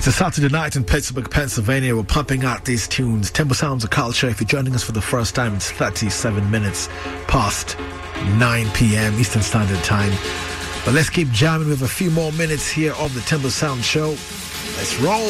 It's a Saturday night in Pittsburgh, Pennsylvania. We're pumping out these tunes. Temple Sounds of Culture. If you're joining us for the first time, it's 37 minutes past 9 p.m. Eastern Standard Time. But let's keep jamming with a few more minutes here of the Temple Sound Show. Let's roll.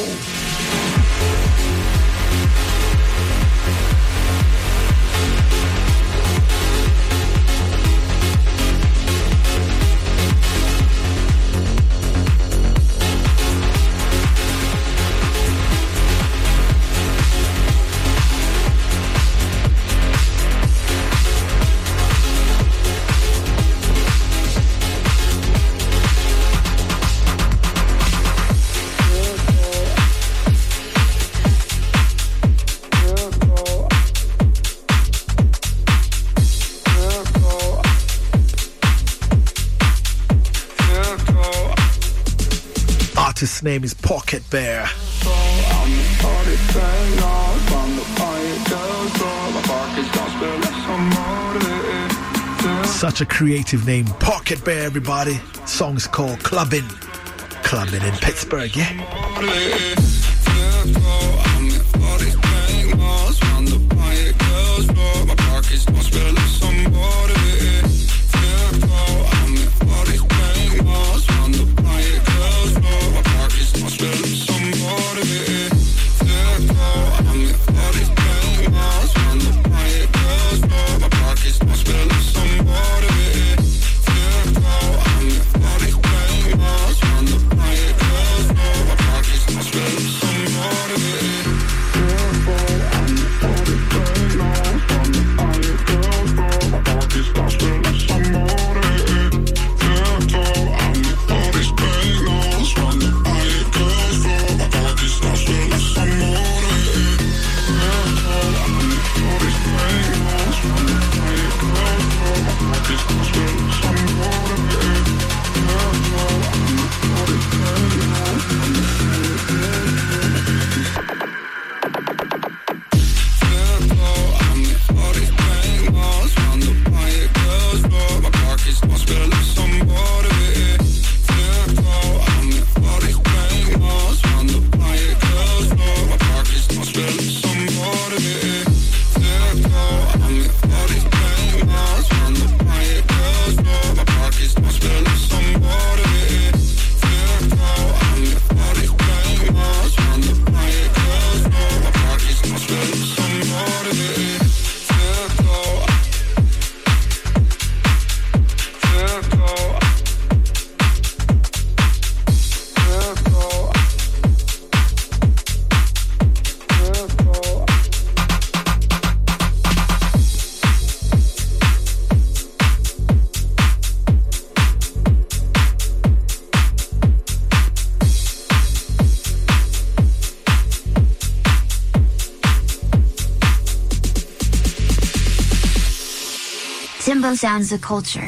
His name is Pocket Bear. Such a creative name, Pocket Bear, everybody. Song's called Clubbin' in Pittsburgh, yeah. Timbo Sounds of Culture.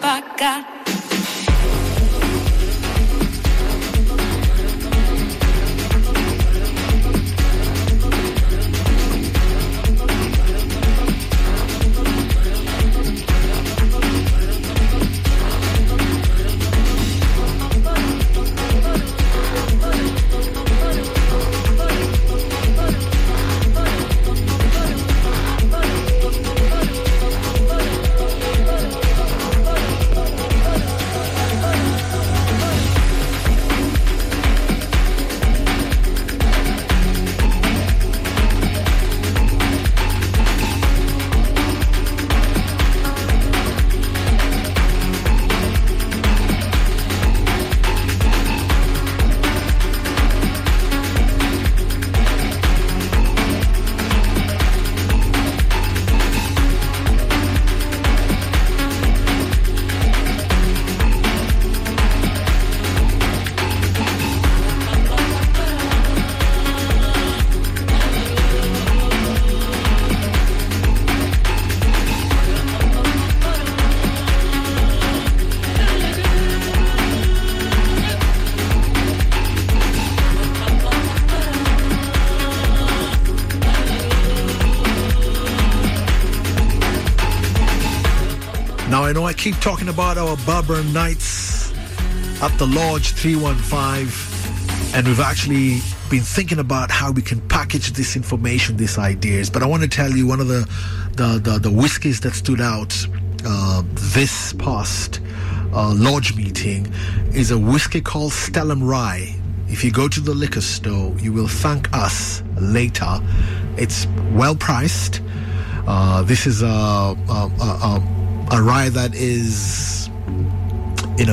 apagar. I know I keep talking about our Bourbon Nights at the Lodge 315, and we've actually been thinking about how we can package this information, these ideas. But I want to tell you one of the whiskeys that stood out this past Lodge meeting is a whiskey called Stellum Rye. If you go to the liquor store, you will thank us later. It's well priced. This is a rye that is, in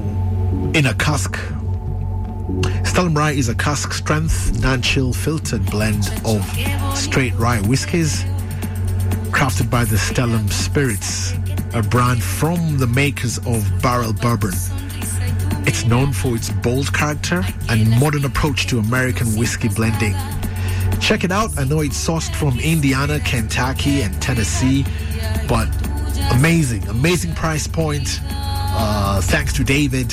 a cask. Stellum Rye is a cask strength, non-chill filtered blend of straight rye whiskies, crafted by the Stellum Spirits, a brand from the makers of Barrel Bourbon. It's known for its bold character and modern approach to American whiskey blending. Check it out. I know it's sourced from Indiana, Kentucky, and Tennessee, but amazing price point. Thanks to David.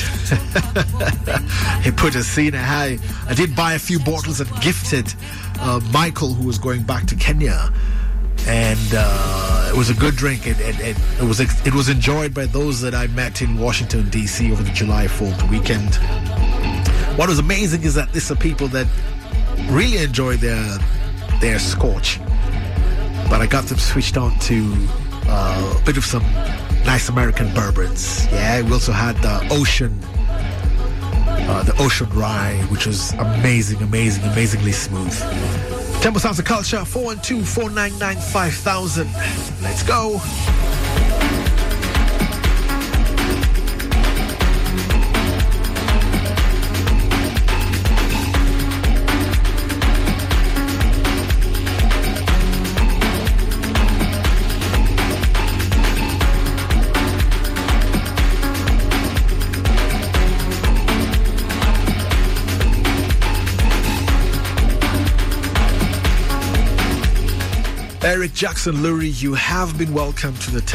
He put a scene. I did buy a few bottles and gifted Michael, who was going back to Kenya, and it was a good drink. It was enjoyed by those that I met in Washington DC over the July 4th weekend. What was amazing is that these are people that really enjoy their scotch, but I got them switched on to a bit of some nice American bourbons. Yeah, we also had the Ocean Rye, which was amazingly smooth. Tempo Sounds of Culture, 412-499-5000. Let's go. Eric Jackson Lurie, you have been welcome to the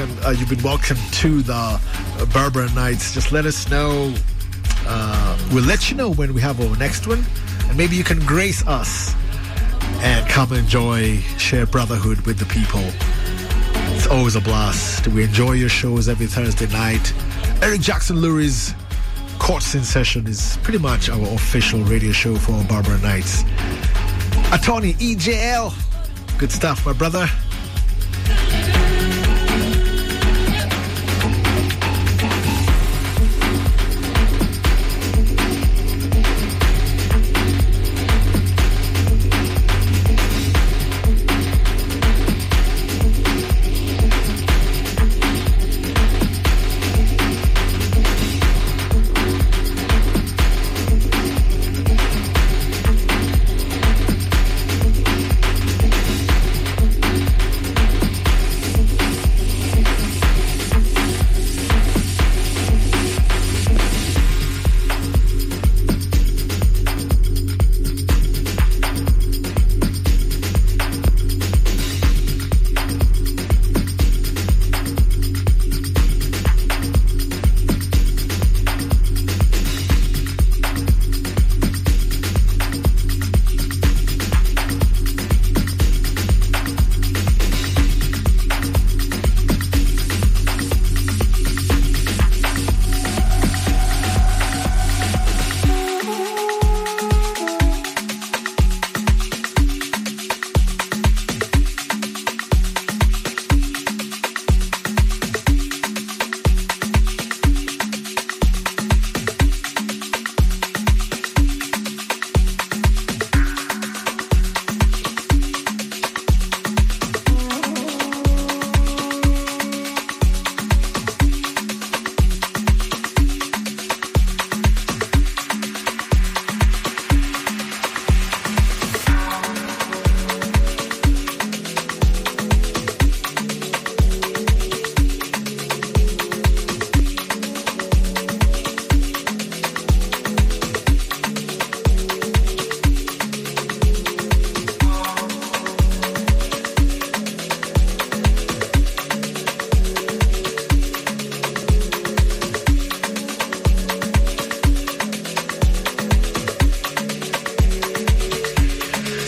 Bourbon Nights. Just let us know. We'll let you know when we have our next one, and maybe you can grace us and come enjoy, share brotherhood with the people. It's always a blast. We enjoy your shows every Thursday night. Eric Jackson Lurie's Courts in Session is pretty much our official radio show for Bourbon Nights. Attorney EJL. Good stuff, my brother.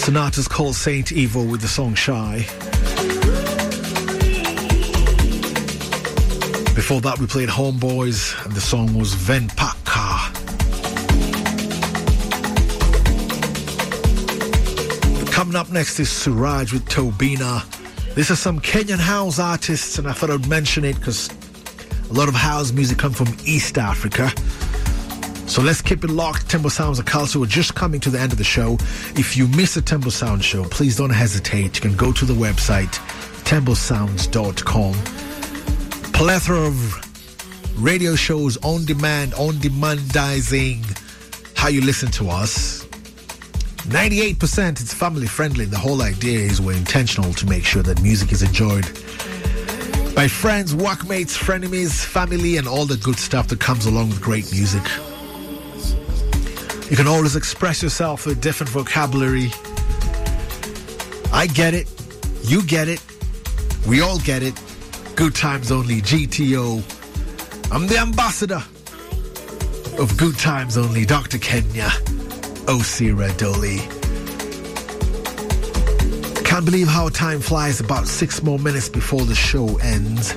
It's an artist called Saint Evil with the song Shy. Before that, we played Homeboys, and the song was Venpaka. Coming up next is Suraj with Tobina. This is some Kenyan house artists, and I thought I'd mention it because a lot of house music comes from East Africa. So let's keep it locked. Tembo Sounds of Culture. We're just coming to the end of the show. If you miss a Tembo Sound show, please don't hesitate. You can go to the website, tembosounds.com. Plethora of radio shows on demand, on-demandizing how you listen to us. 98% it's family friendly. The whole idea is we're intentional to make sure that music is enjoyed by friends, workmates, frenemies, family, and all the good stuff that comes along with great music. You can always express yourself with different vocabulary. I get it. You get it. We all get it. Good times only. GTO. I'm the ambassador of Good Times Only. Dr. Kenya Osira Dolly. Can't believe how time flies. About 6 more minutes before the show ends.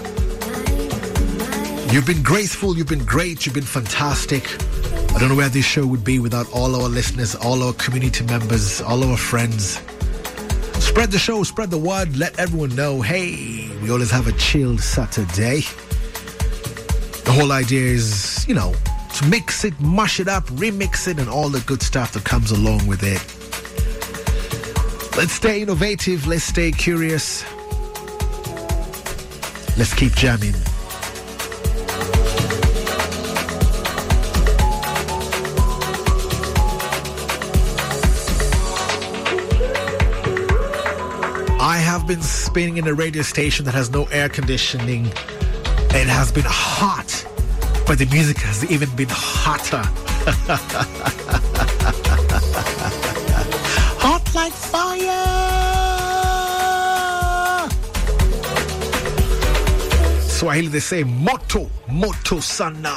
You've been graceful. You've been great. You've been fantastic. I don't know where this show would be without all our listeners, all our community members, all our friends. Spread the show, spread the word, let everyone know, hey, we always have a chilled Saturday. The whole idea is, to mix it, mash it up, remix it, and all the good stuff that comes along with it. Let's stay innovative, let's stay curious. Let's keep jamming. I have been spinning in a radio station that has no air conditioning. It has been hot, but the music has even been hotter. Hot like fire! Swahili, they say moto sana.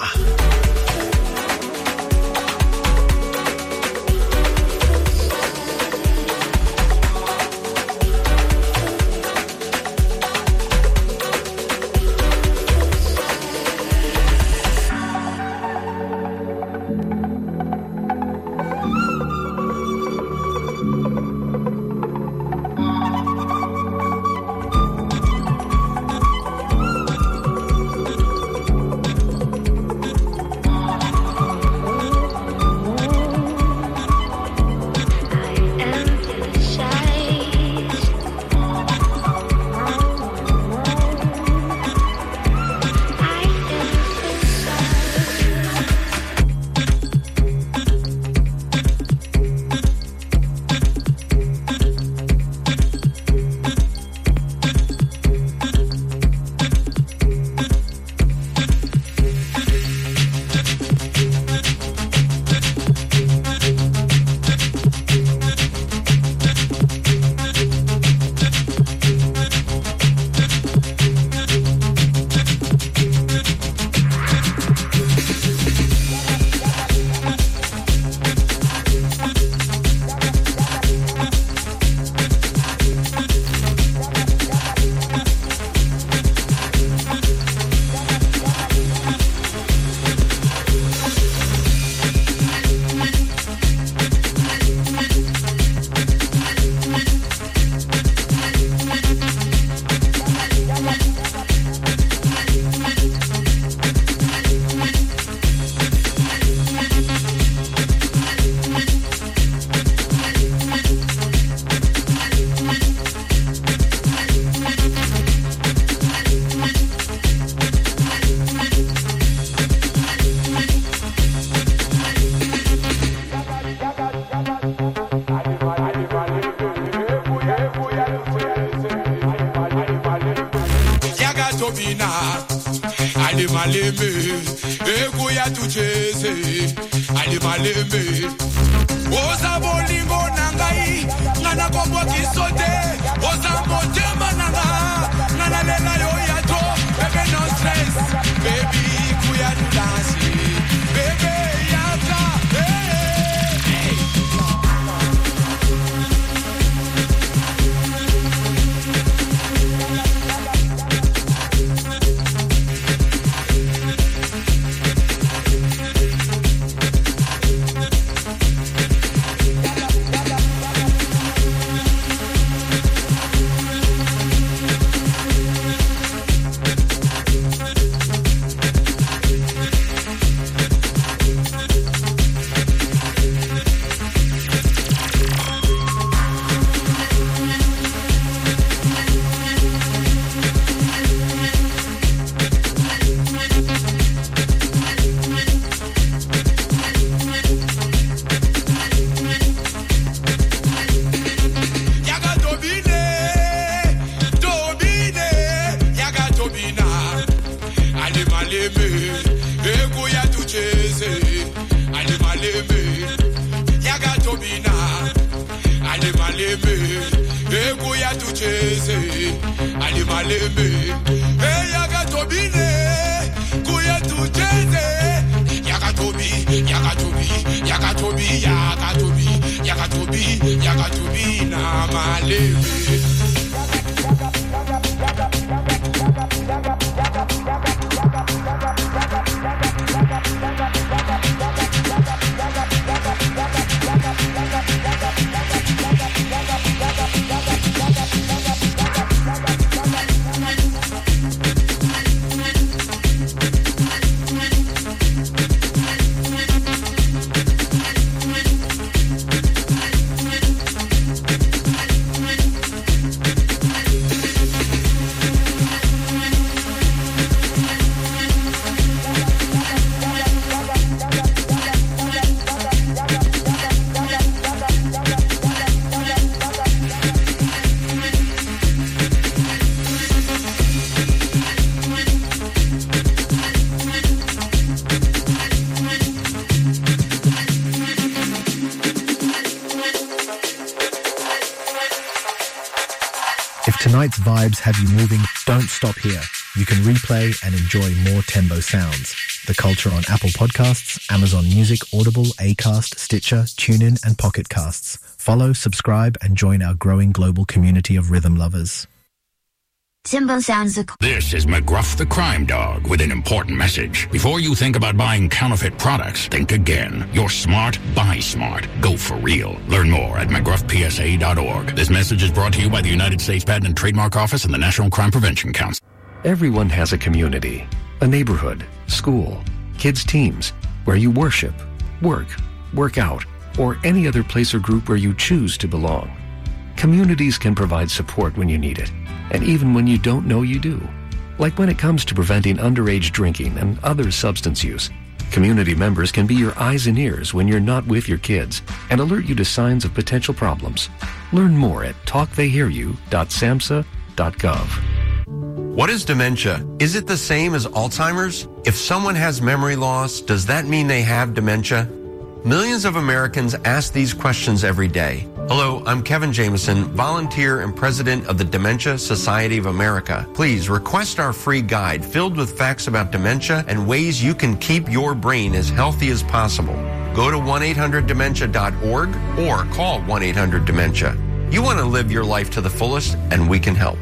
malembe ekuya tucheze ali malembe oza bolingo nangai ngana kombo kisote oza motema nanga ngana lela yo yato baby no stress baby kuya dance baby yata hey malembe ekuya tucheze ali malembe yakatobine kuya tucheze yakatobi na malembe. Tonight's vibes have you moving. Don't stop here. You can replay and enjoy more Tembo sounds. The Culture on Apple Podcasts, Amazon Music, Audible, Acast, Stitcher, TuneIn, and Pocket Casts. Follow, subscribe, and join our growing global community of rhythm lovers. Timbo sounds. This is McGruff the Crime Dog with an important message. Before you think about buying counterfeit products, think again. You're smart, buy smart. Go for real. Learn more at McGruffPSA.org. This message is brought to you by the United States Patent and Trademark Office and the National Crime Prevention Council. Everyone has a community, a neighborhood, school, kids' teams, where you worship, work out, or any other place or group where you choose to belong. Communities can provide support when you need it, and even when you don't know you do. Like when it comes to preventing underage drinking and other substance use. Community members can be your eyes and ears when you're not with your kids and alert you to signs of potential problems. Learn more at talktheyhearyou.samhsa.gov. What is dementia? Is it the same as Alzheimer's? If someone has memory loss, does that mean they have dementia? Millions of Americans ask these questions every day. Hello, I'm Kevin Jameson, volunteer and president of the Dementia Society of America. Please request our free guide filled with facts about dementia and ways you can keep your brain as healthy as possible. Go to 1-800-DEMENTIA.org or call 1-800-DEMENTIA. You want to live your life to the fullest, and we can help.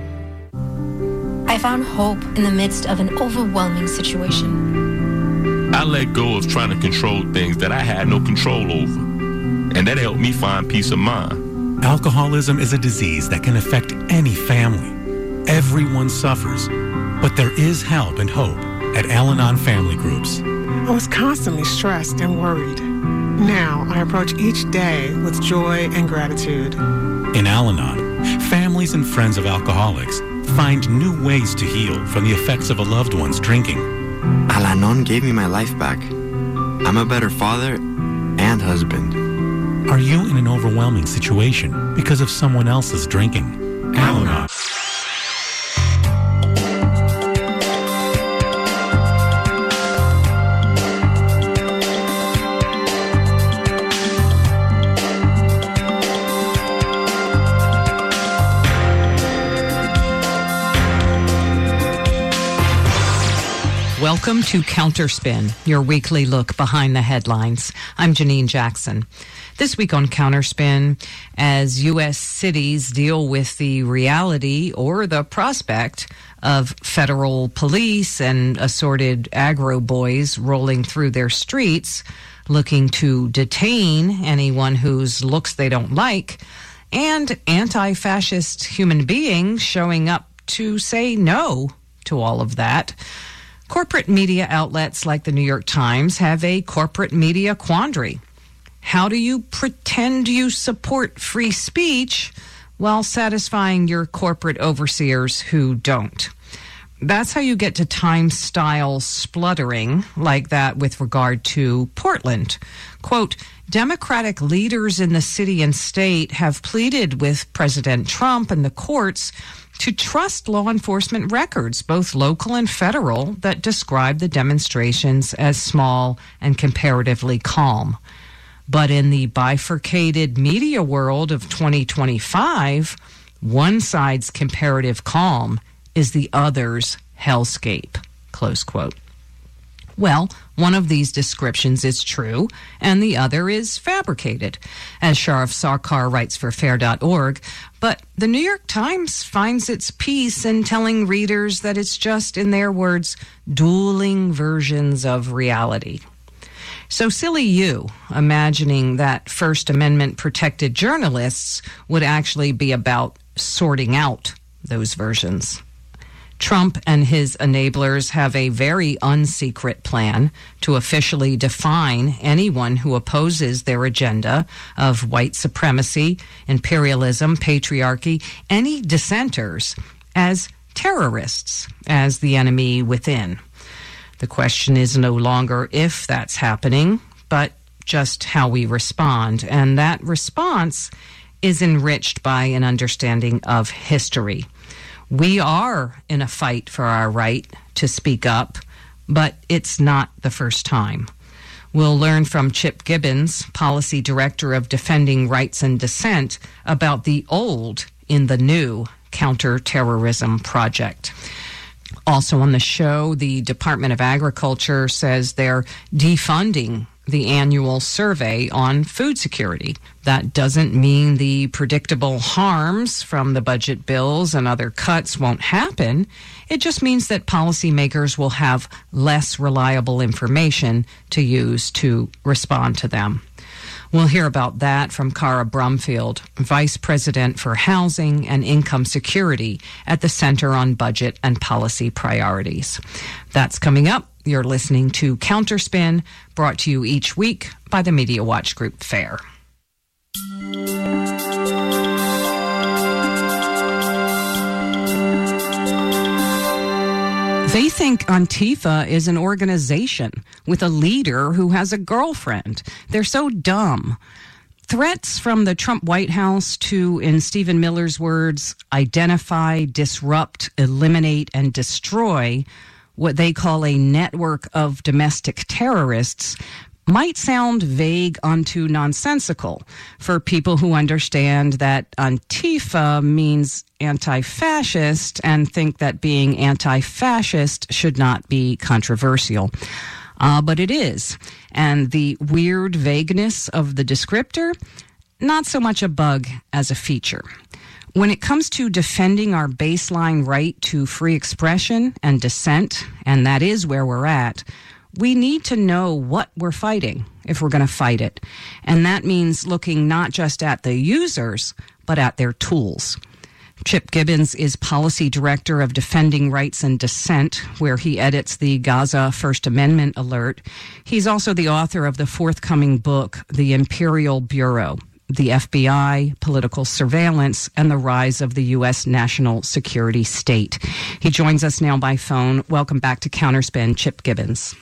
I found hope in the midst of an overwhelming situation. I let go of trying to control things that I had no control over, and that helped me find peace of mind. Alcoholism is a disease that can affect any family. Everyone suffers, but there is help and hope at Al-Anon Family Groups. I was constantly stressed and worried. Now I approach each day with joy and gratitude. In Al-Anon, families and friends of alcoholics find new ways to heal from the effects of a loved one's drinking. Al-Anon gave me my life back. I'm a better father and husband. Are you in an overwhelming situation because of someone else's drinking? Al-Anon. Welcome to Counterspin, your weekly look behind the headlines. I'm Janine Jackson. This week on Counterspin, as U.S. cities deal with the reality or the prospect of federal police and assorted aggro boys rolling through their streets, looking to detain anyone whose looks they don't like, and anti-fascist human beings showing up to say no to all of that. Corporate media outlets like the New York Times have a corporate media quandary. How do you pretend you support free speech while satisfying your corporate overseers who don't? That's how you get to Times-style spluttering like that with regard to Portland. Quote, Democratic leaders in the city and state have pleaded with President Trump and the courts to trust law enforcement records, both local and federal, that describe the demonstrations as small and comparatively calm. But in the bifurcated media world of 2025, one side's comparative calm is the other's hellscape, close quote. Well, one of these descriptions is true, and the other is fabricated, as Sharif Sarkar writes for Fair.org. But the New York Times finds its peace in telling readers that it's just, in their words, dueling versions of reality. So silly you, imagining that First Amendment protected journalists would actually be about sorting out those versions. Trump and his enablers have a very unsecret plan to officially define anyone who opposes their agenda of white supremacy, imperialism, patriarchy, any dissenters as terrorists, as the enemy within. The question is no longer if that's happening, but just how we respond. And that response is enriched by an understanding of history. We are in a fight for our right to speak up, but it's not the first time. We'll learn from Chip Gibbons, Policy Director of Defending Rights and Dissent, about the old in the new counterterrorism project. Also on the show, the Department of Agriculture says they're defunding the annual survey on food security. That doesn't mean the predictable harms from the budget bills and other cuts won't happen. It just means that policymakers will have less reliable information to use to respond to them. We'll hear about that from Cara Brumfield, Vice President for Housing and Income Security at the Center on Budget and Policy Priorities. That's coming up. You're listening to Counterspin, brought to you each week by the Media Watch Group FAIR. They think Antifa is an organization with a leader who has a girlfriend. They're so dumb. Threats from the Trump White House to, in Stephen Miller's words, identify, disrupt, eliminate, and destroy what they call a network of domestic terrorists might sound vague unto nonsensical for people who understand that Antifa means anti-fascist and think that being anti-fascist should not be controversial. But it is. And the weird vagueness of the descriptor, not so much a bug as a feature. When it comes to defending our baseline right to free expression and dissent, and that is where we're at, we need to know what we're fighting if we're going to fight it. And that means looking not just at the users, but at their tools. Chip Gibbons is Policy Director of Defending Rights and Dissent, where he edits the Gaza First Amendment Alert. He's also the author of the forthcoming book, The Imperial Bureau: The FBI, Political Surveillance, and the Rise of the U.S. National Security State. He joins us now by phone. Welcome back to Counterspin, Chip Gibbons.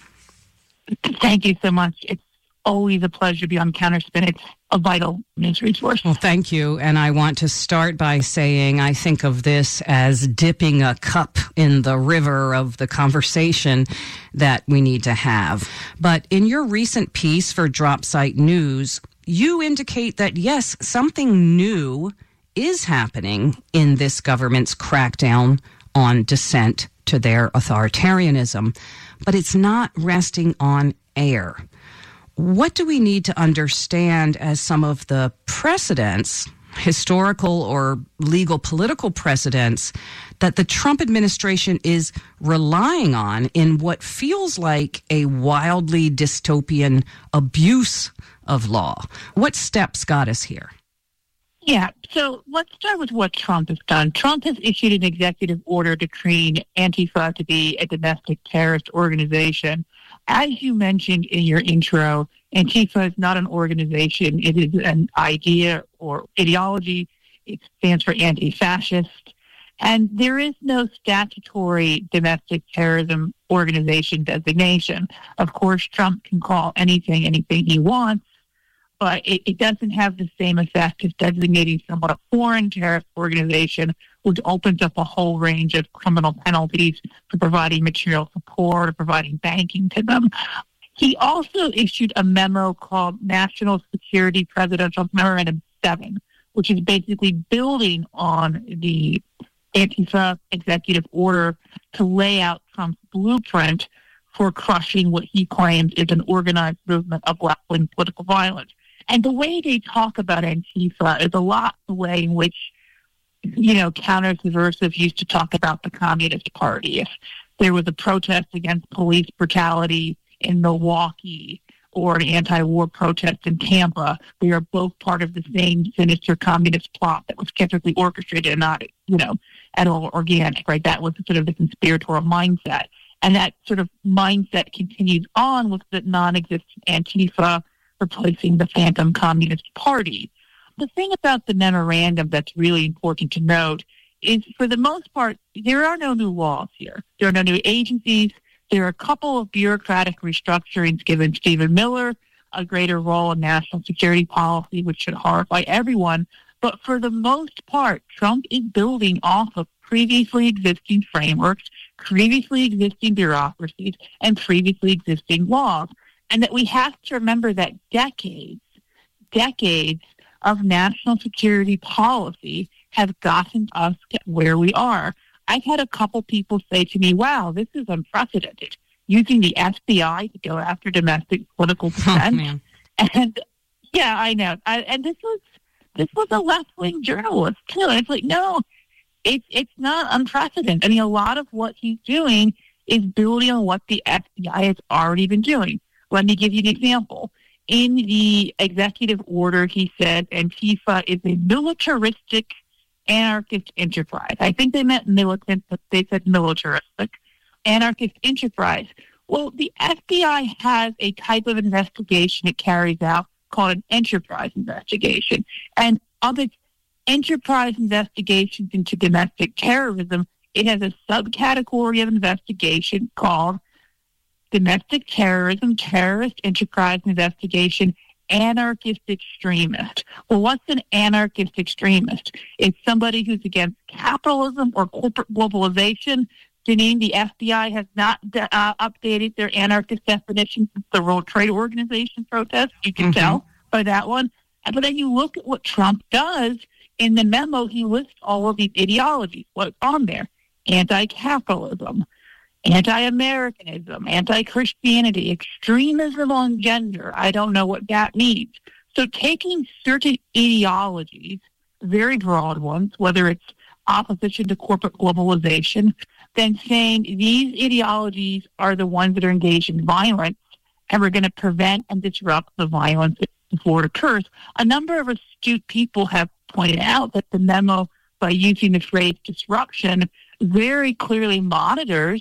Thank you so much. It's always a pleasure to be on Counterspin. It's a vital news resource. Well, thank you. And I want to start by saying I think of this as dipping a cup in the river of the conversation that we need to have. But in your recent piece for Dropsite News, you indicate that, yes, something new is happening in this government's crackdown on dissent to their authoritarianism, but it's not resting on air. What do we need to understand as some of the precedents, historical or legal political precedents, that the Trump administration is relying on in what feels like a wildly dystopian abuse of law? What steps got us here? Yeah, so let's start with what Trump has done. Trump has issued an executive order decreeing Antifa to be a domestic terrorist organization. As you mentioned in your intro, Antifa is not an organization. It is an idea or ideology. It stands for anti-fascist. And there is no statutory domestic terrorism organization designation. Of course, Trump can call anything he wants, but it doesn't have the same effect as designating someone a foreign terrorist organization, which opens up a whole range of criminal penalties for providing material support or providing banking to them. He also issued a memo called National Security Presidential Memorandum 7, which is basically building on the Antifa executive order to lay out Trump's blueprint for crushing what he claims is an organized movement of left-wing political violence. And the way they talk about Antifa is a lot the way in which, counter-subversives used to talk about the Communist Party. If there was a protest against police brutality in Milwaukee or an anti-war protest in Tampa, we are both part of the same sinister communist plot that was typically orchestrated and not, at all organic, right? That was sort of the conspiratorial mindset. And that sort of mindset continues on with the non-existent Antifa replacing the phantom Communist Party. The thing about the memorandum that's really important to note is, for the most part, there are no new laws here. There are no new agencies. There are a couple of bureaucratic restructurings given Stephen Miller a greater role in national security policy, which should horrify everyone. But for the most part, Trump is building off of previously existing frameworks, previously existing bureaucracies, and previously existing laws. And that we have to remember that decades of national security policy have gotten us to where we are. I've had a couple people say to me, wow, this is unprecedented, using the FBI to go after domestic political dissent. And yeah, I know. And this was a left-wing journalist too. And it's like, no, it's not unprecedented. I mean, a lot of what he's doing is building on what the FBI has already been doing. Let me give you an example. In the executive order, he said Antifa is a militaristic anarchist enterprise. I think they meant militant, but they said militaristic anarchist enterprise. Well, the FBI has a type of investigation it carries out called an enterprise investigation. And of its enterprise investigations into domestic terrorism, it has a subcategory of investigation called domestic terrorism, terrorist enterprise investigation, anarchist extremist. Well, what's an anarchist extremist? It's somebody who's against capitalism or corporate globalization. Janine, the FBI has not updated their anarchist definition since the World Trade Organization protest. You can tell by that one. But then you look at what Trump does. In the memo, he lists all of these ideologies. What's on there? Anti-capitalism, anti-Americanism, anti-Christianity, extremism on gender. I don't know what that means. So taking certain ideologies, very broad ones, whether it's opposition to corporate globalization, then saying these ideologies are the ones that are engaged in violence, and we're going to prevent and disrupt the violence before it occurs. A number of astute people have pointed out that the memo, by using the phrase disruption, very clearly monitors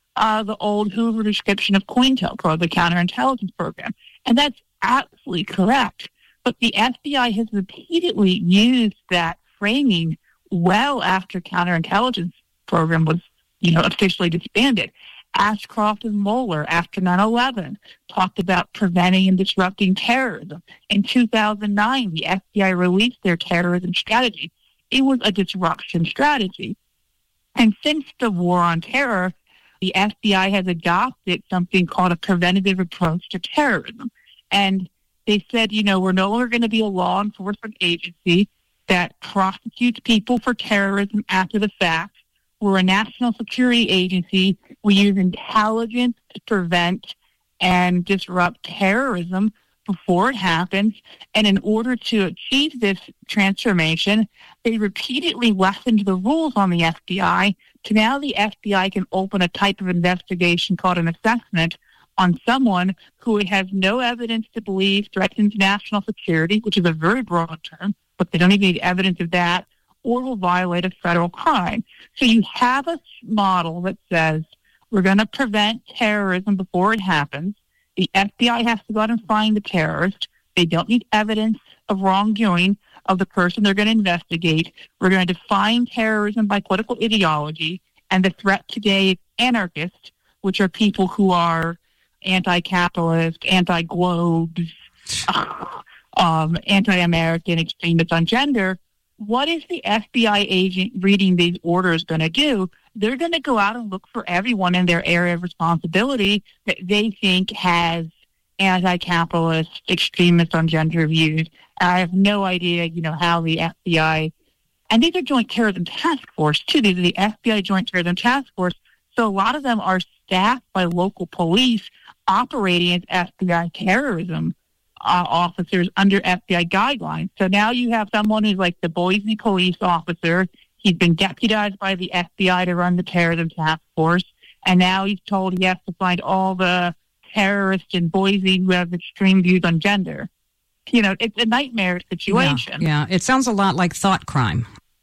the old Hoover description of COINTELPRO, the counterintelligence program. And that's absolutely correct. But the FBI has repeatedly used that framing well after counterintelligence program was, officially disbanded. Ashcroft and Mueller, after 9/11, talked about preventing and disrupting terrorism. In 2009, the FBI released their terrorism strategy. It was a disruption strategy. And since the war on terror, the FBI has adopted something called a preventative approach to terrorism. And they said, we're no longer going to be a law enforcement agency that prosecutes people for terrorism after the fact. We're a national security agency. We use intelligence to prevent and disrupt terrorism before it happens. And in order to achieve this transformation, they repeatedly lessened the rules on the FBI to now the FBI can open a type of investigation called an assessment on someone who it has no evidence to believe threatens national security, which is a very broad term, but they don't even need evidence of that, or will violate a federal crime. So you have a model that says we're going to prevent terrorism before it happens. The FBI has to go out and find the terrorist. They don't need evidence of wrongdoing of the person they're going to investigate. We're going to define terrorism by political ideology, and the threat today is anarchists, which are people who are anti-capitalist, anti-globe, anti-American, extremists on gender. What is the FBI agent reading these orders going to do? They're going to go out and look for everyone in their area of responsibility that they think has anti-capitalist, extremist on gender views. I have no idea, how the FBI, and these are Joint Terrorism Task Force, too. These are the FBI Joint Terrorism Task Force. So a lot of them are staffed by local police operating as FBI terrorism officers under FBI guidelines. So now you have someone who's like the Boise police officer. He's been deputized by the FBI to run the terrorism task force. And now he's told he has to find all the terrorists in Boise who have extreme views on gender. It's a nightmare situation. Yeah, it sounds a lot like thought crime.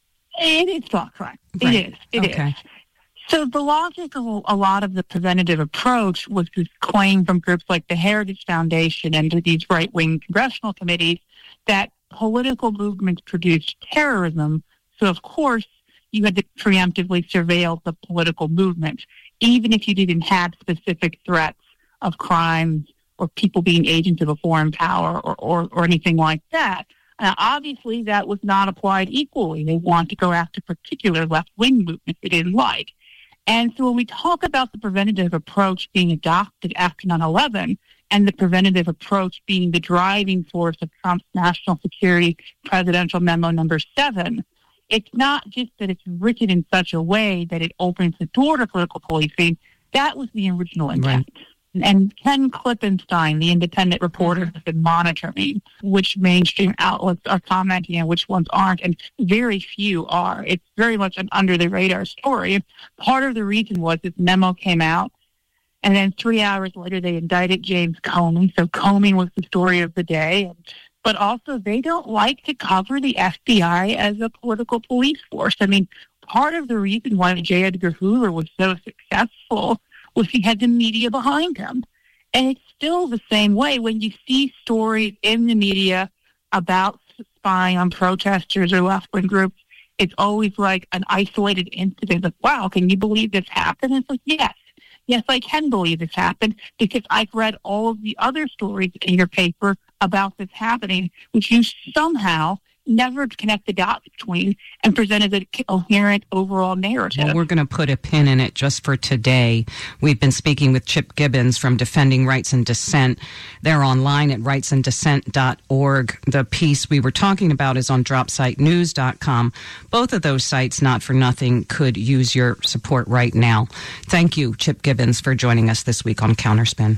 It is thought crime. Right. It is. So the logic of a lot of the preventative approach was this claim from groups like the Heritage Foundation and these right-wing congressional committees that political movements produced terrorism. So, of course, you had to preemptively surveil the political movement, even if you didn't have specific threats of crimes or people being agents of a foreign power or anything like that. Obviously, that was not applied equally. They want to go after particular left-wing movements they didn't like. And so when we talk about the preventative approach being adopted after 9/11 and the preventative approach being the driving force of Trump's national security presidential memo number 7, it's not just that it's written in such a way that it opens the door to political policing. That was the original intent. Right. And Ken Klippenstein, the independent reporter, has been monitoring which mainstream outlets are commenting and which ones aren't, and very few are. It's very much an under-the-radar story. Part of the reason was this memo came out, and then 3 hours later they indicted James Comey. So Comey was the story of the day. But also they don't like to cover the FBI as a political police force. I mean, part of the reason why J. Edgar Hoover was so successful was he had the media behind him. And it's still the same way when you see stories in the media about spying on protesters or left-wing groups. It's always like an isolated incident. Like, wow, can you believe this happened? It's like, yes, I can believe this happened because I've read all of the other stories in your paper about this happening, which you somehow never connect the dots between and presented a coherent overall narrative. Well, we're going to put a pin in it just for today. We've been speaking with Chip Gibbons from Defending Rights and Dissent. They're online at rightsanddissent.org. The piece we were talking about is on dropsitenews.com. Both of those sites, not for nothing, could use your support right now. Thank you, Chip Gibbons, for joining us this week on Counterspin.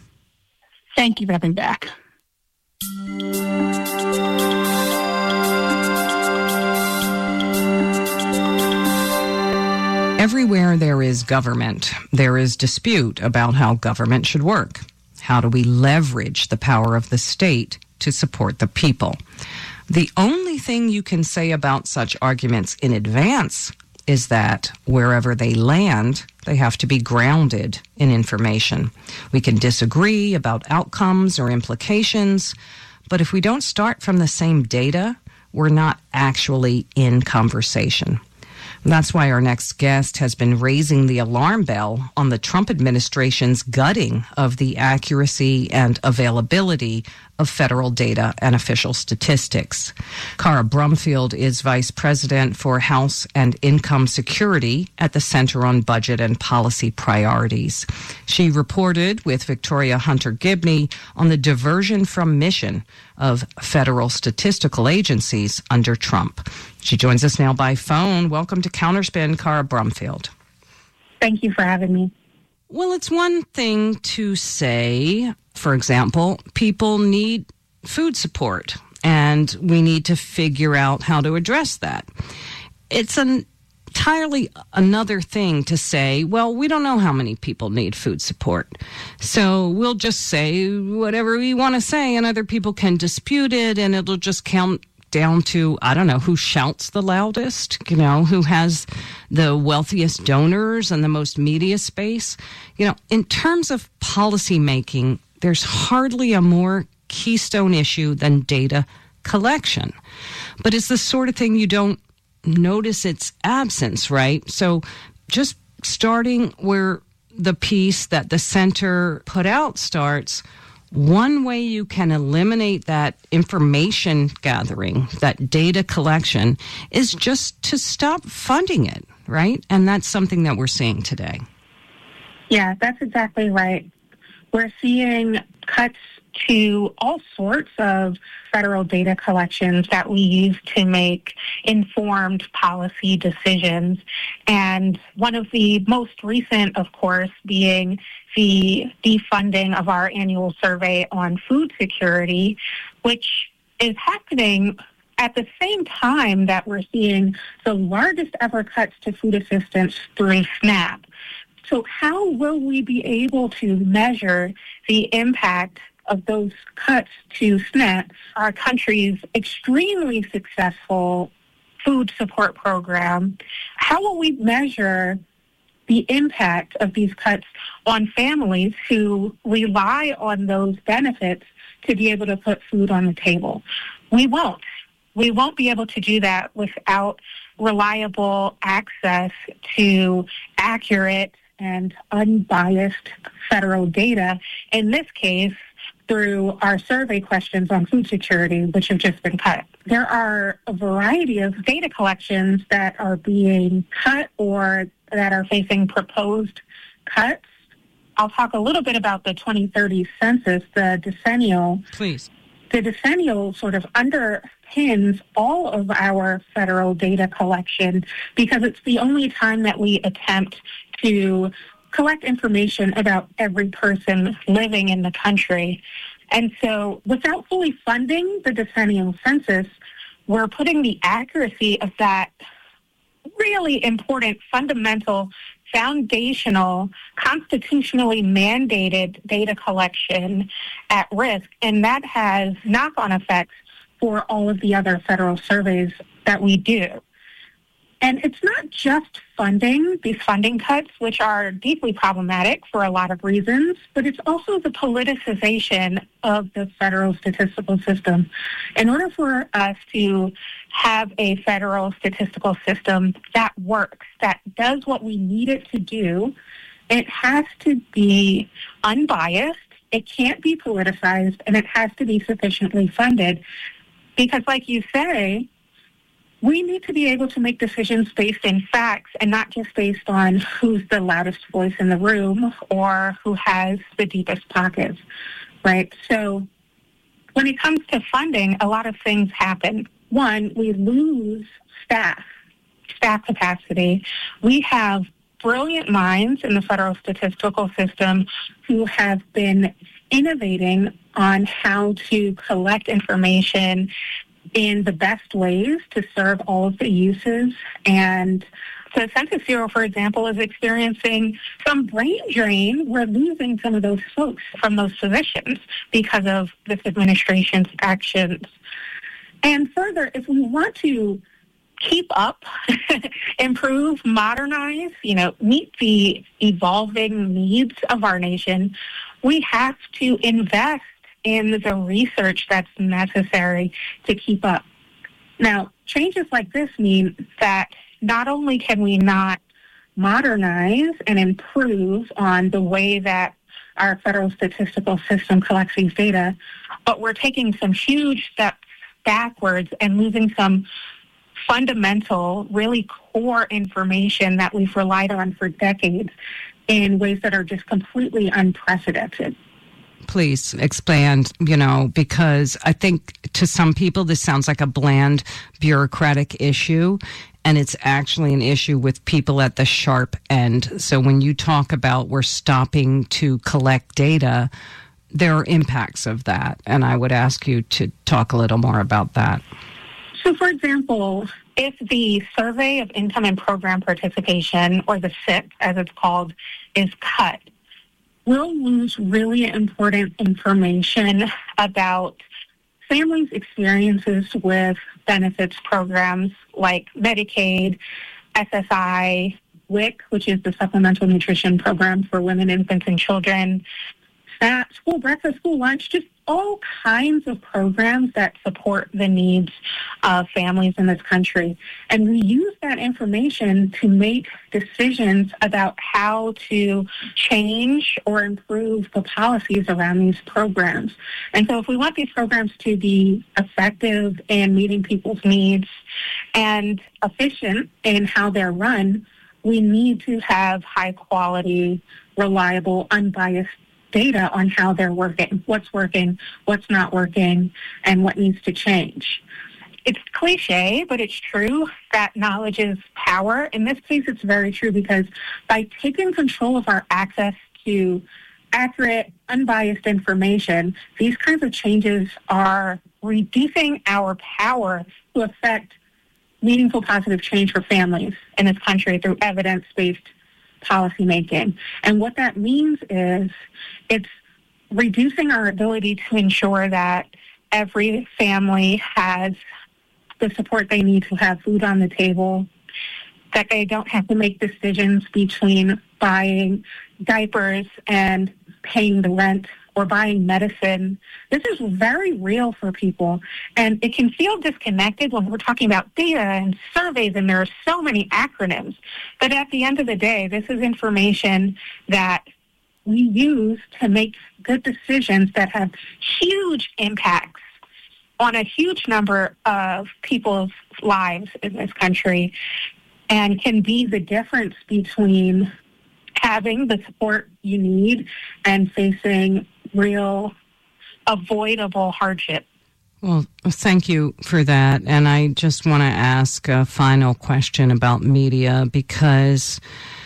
Thank you for having me back. Everywhere there is government, there is dispute about how government should work. How do we leverage the power of the state to support the people? The only thing you can say about such arguments in advance is that wherever they land, they have to be grounded in information. We can disagree about outcomes or implications, but if we don't start from the same data, we're not actually in conversation. That's why our next guest has been raising the alarm bell on the Trump administration's gutting of the accuracy and availability of federal data and official statistics. Cara Brumfield is Vice President for House and Income Security at the Center on Budget and Policy Priorities. She reported with Victoria Hunter-Gibney on the diversion from mission of federal statistical agencies under Trump. She joins us now by phone. Welcome to Counterspin, Cara Brumfield. Thank you for having me. Well, it's one thing to say, for example, people need food support, and we need to figure out how to address that. It's entirely another thing to say, well, we don't know how many people need food support, so we'll just say whatever we want to say, and other people can dispute it, and it'll just count down to, I don't know, who shouts the loudest, who has the wealthiest donors and the most media space. In terms of policy making, there's hardly a more keystone issue than data collection. But it's the sort of thing you don't notice its absence, right? So just starting where the piece that the center put out starts, one way you can eliminate that information gathering, that data collection, is just to stop funding it, right? And that's something that we're seeing today. Yeah, that's exactly right. We're seeing cuts to all sorts of federal data collections that we use to make informed policy decisions. And one of the most recent, of course, being the defunding of our annual survey on food security, which is happening at the same time that we're seeing the largest ever cuts to food assistance through SNAP. So how will we be able to measure the impact of those cuts to SNAP, our country's extremely successful food support program? How will we measure the impact of these cuts on families who rely on those benefits to be able to put food on the table? We won't. We won't be able to do that without reliable access to accurate and unbiased federal data, in this case, through our survey questions on food security, which have just been cut. There are a variety of data collections that are being cut or that are facing proposed cuts. I'll talk a little bit about the 2030 census, the decennial. Please. The decennial sort of underpins all of our federal data collection because it's the only time that we attempt to collect information about every person living in the country. And so without fully funding the decennial census, we're putting the accuracy of that really important, fundamental, foundational, constitutionally mandated data collection at risk. And that has knock-on effects for all of the other federal surveys that we do. And it's not just funding, these funding cuts, which are deeply problematic for a lot of reasons, but it's also the politicization of the federal statistical system. In order for us to have a federal statistical system that works, that does what we need it to do, it has to be unbiased, it can't be politicized, and it has to be sufficiently funded. Because like you say, we need to be able to make decisions based in facts and not just based on who's the loudest voice in the room or who has the deepest pockets, right? So when it comes to funding, a lot of things happen. One, we lose staff capacity. We have brilliant minds in the federal statistical system who have been innovating on how to collect information in the best ways to serve all of the uses. And so Census Bureau, for example, is experiencing some brain drain. We're losing some of those folks from those positions because of this administration's actions. And further, if we want to keep up, improve, modernize, meet the evolving needs of our nation, we have to invest in the research that's necessary to keep up. Now, changes like this mean that not only can we not modernize and improve on the way that our federal statistical system collects these data, but we're taking some huge steps backwards and losing some fundamental, really core information that we've relied on for decades in ways that are just completely unprecedented. Please expand, because I think to some people this sounds like a bland bureaucratic issue, and it's actually an issue with people at the sharp end. So when you talk about we're stopping to collect data, there are impacts of that, and I would ask you to talk a little more about that. So, for example, if the Survey of Income and Program Participation, or the SIP as it's called, is cut, we'll lose really important information about families' experiences with benefits programs like Medicaid, SSI, WIC, which is the Supplemental Nutrition Program for Women, Infants, and Children, SNAP, school breakfast, school lunch, just all kinds of programs that support the needs of families in this country. And we use that information to make decisions about how to change or improve the policies around these programs. And so if we want these programs to be effective in meeting people's needs and efficient in how they're run, we need to have high quality, reliable, unbiased data on how they're working, what's not working, and what needs to change. It's cliche, but it's true that knowledge is power. In this case, it's very true because by taking control of our access to accurate, unbiased information, these kinds of changes are reducing our power to affect meaningful positive change for families in this country through evidence-based policymaking. And what that means is it's reducing our ability to ensure that every family has the support they need to have food on the table, that they don't have to make decisions between buying diapers and paying the rent or buying medicine. This is very real for people, and it can feel disconnected when we're talking about data and surveys, and there are so many acronyms. But at the end of the day, this is information that we use to make good decisions that have huge impacts on a huge number of people's lives in this country, and can be the difference between having the support you need and facing real avoidable hardship. Well, thank you for that. And I just want to ask a final question about media, because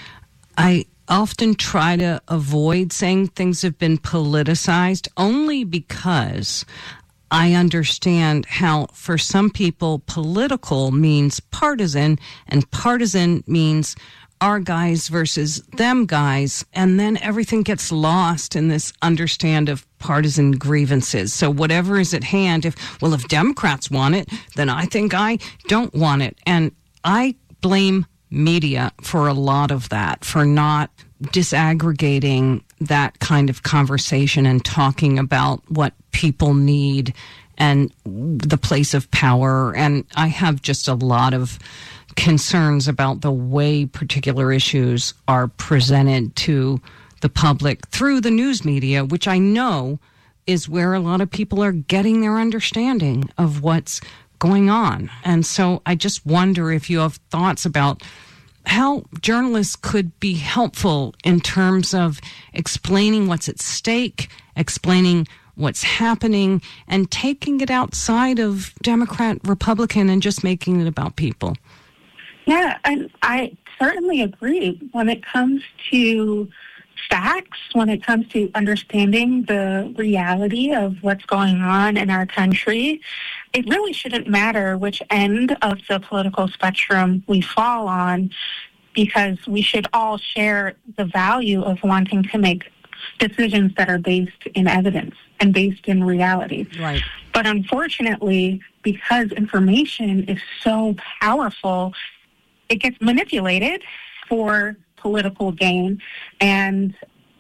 I often try to avoid saying things have been politicized only because I understand how for some people political means partisan, and partisan means our guys versus them guys, and then everything gets lost in this understand of partisan grievances. So whatever is at hand, if Democrats want it, then I think I don't want it. And I blame media for a lot of that, for not disaggregating that kind of conversation and talking about what people need and the place of power. And I have just a lot of concerns about the way particular issues are presented to the public through the news media, which I know is where a lot of people are getting their understanding of what's going on. And so I just wonder if you have thoughts about how journalists could be helpful in terms of explaining what's at stake, explaining what's happening, and taking it outside of Democrat, Republican, and just making it about people. Yeah, and I certainly agree. When it comes to facts, when it comes to understanding the reality of what's going on in our country, it really shouldn't matter which end of the political spectrum we fall on, because we should all share the value of wanting to make decisions that are based in evidence and based in reality. Right. But unfortunately, because information is so powerful, it gets manipulated for political gain. And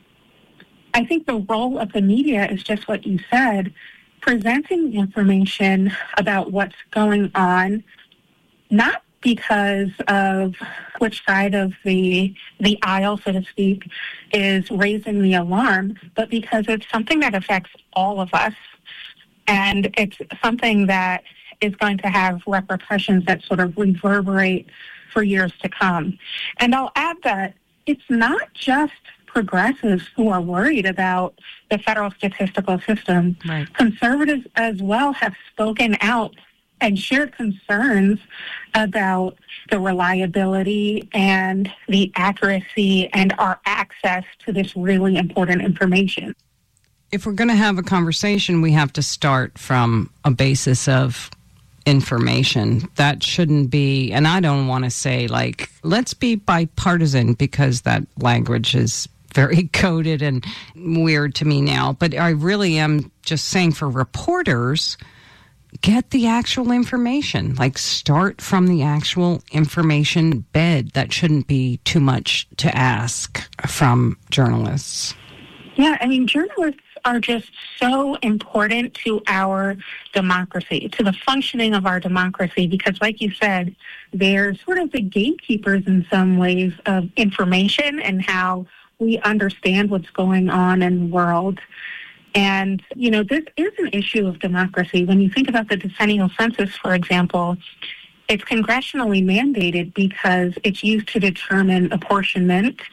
I think the role of the media is just what you said, presenting information about what's going on, not because of which side of the aisle, so to speak, is raising the alarm, but because it's something that affects all of us. And it's something that is going to have repercussions that sort of reverberate for years to come. And I'll add that it's not just progressives who are worried about the federal statistical system. Right. Conservatives as well have spoken out and shared concerns about the reliability and the accuracy and our access to this really important information. If we're going to have a conversation, we have to start from a basis of information. That shouldn't be, and I don't want to say like, let's be bipartisan, because that language is very coded and weird to me now. But I really am just saying, for reporters, get the actual information. Like, start from the actual information bed. That shouldn't be too much to ask from journalists. Yeah, I mean, journalists are just so important to our democracy, to the functioning of our democracy, because like you said, they're sort of the gatekeepers in some ways of information and how we understand what's going on in the world. And, you know, this is an issue of democracy. When you think about the decennial census, for example, it's congressionally mandated because it's used to determine apportionment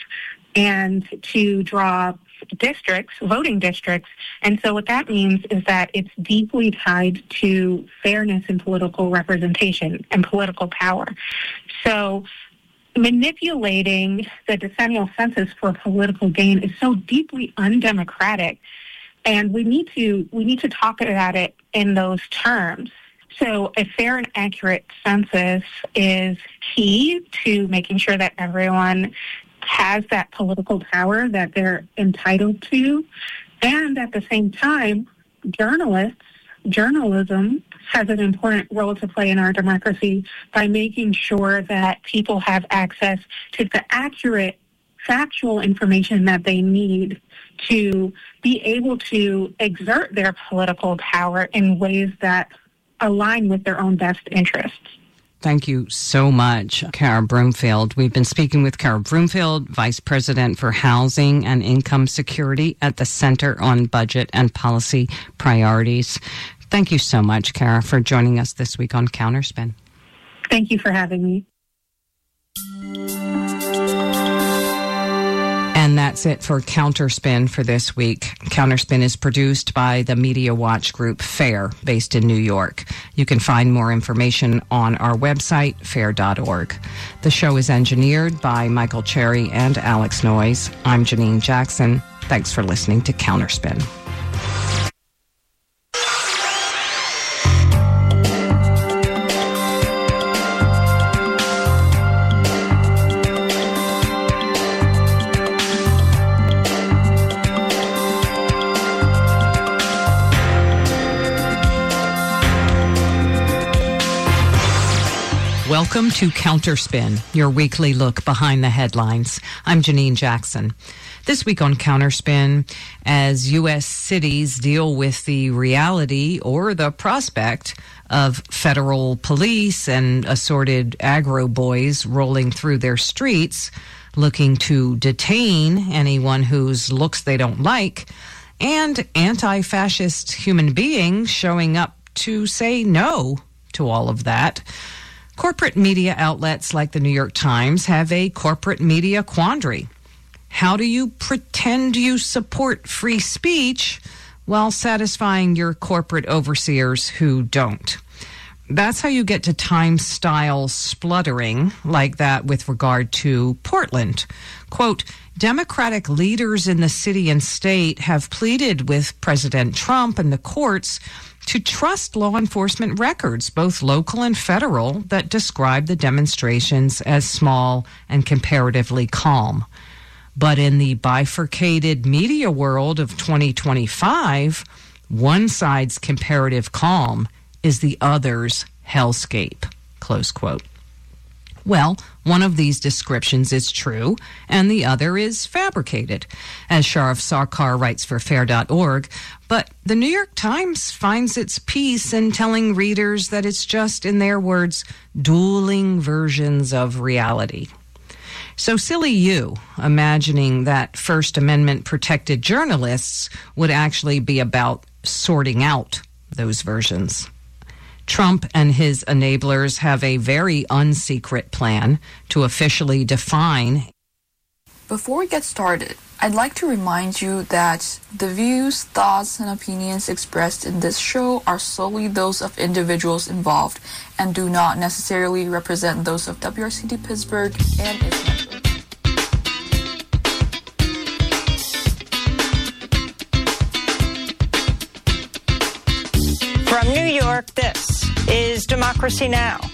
and to draw districts, voting districts. And so what that means is that it's deeply tied to fairness in political representation and political power. So manipulating the decennial census for political gain is so deeply undemocratic, and we need to talk about it in those terms. So a fair and accurate census is key to making sure that everyone has that political power that they're entitled to. And at the same time, journalism has an important role to play in our democracy by making sure that people have access to the accurate, factual information that they need to be able to exert their political power in ways that align with their own best interests. Thank you so much, Kara Broomfield. We've been speaking with Kara Broomfield, Vice President for Housing and Income Security at the Center on Budget and Policy Priorities. Thank you so much, Kara, for joining us this week on Counterspin. Thank you for having me. And that's it for Counterspin for this week. Counterspin is produced by the Media Watch Group, FAIR, based in New York. You can find more information on our website, fair.org. The show is engineered by Michael Cherry and Alex Noyes. I'm Janine Jackson. Thanks for listening to Counterspin. Welcome to Counterspin, your weekly look behind the headlines. I'm Janine Jackson. This week on Counterspin, as U.S. cities deal with the reality or the prospect of federal police and assorted aggro boys rolling through their streets, looking to detain anyone whose looks they don't like, and anti-fascist human beings showing up to say no to all of that, corporate media outlets like the New York Times have a corporate media quandary. How do you pretend you support free speech while satisfying your corporate overseers who don't? That's how you get to Times-style spluttering like that with regard to Portland. Quote, Democratic leaders in the city and state have pleaded with President Trump and the courts to trust law enforcement records, both local and federal, that describe the demonstrations as small and comparatively calm. But in the bifurcated media world of 2025, one side's comparative calm is the other's hellscape, close quote. Well, one of these descriptions is true, and the other is fabricated, as Sharif Sarkar writes for Fair.org. But the New York Times finds its peace in telling readers that it's just, in their words, dueling versions of reality. So silly you, imagining that First Amendment protected journalists would actually be about sorting out those versions. Trump and his enablers have a very unsecret plan to officially define. Before we get started, I'd like to remind you that the views, thoughts, and opinions expressed in this show are solely those of individuals involved and do not necessarily represent those of WRCD Pittsburgh and its network. From New York, this is Democracy Now!